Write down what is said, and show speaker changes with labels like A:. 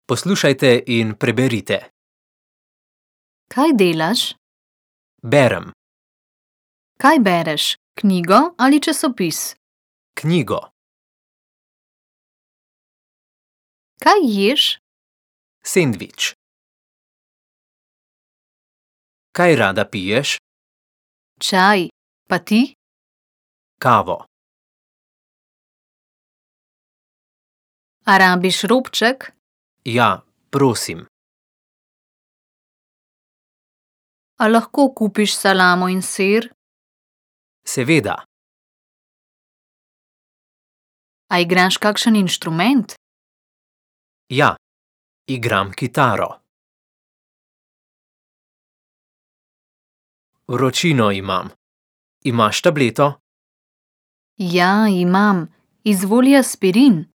A: Poslušajte in preberite.
B: Kaj delaš?
A: Berem.
B: Kaj bereš? Knjigo ali časopis?
A: Knjigo.
B: Kaj ješ?
A: Sendvič. Kaj rada piješ?
B: Čaj. Pa ti?
A: Kavo.
B: A rabiš robček?
A: Ja, prosim.
B: A lahko kupiš salamo in sir?
A: Seveda.
B: A igraš kakšen inštrument?
A: Ja, igram kitaro. Vročino imam. Imaš tableto?
B: Ja, imam. Izvoli aspirin.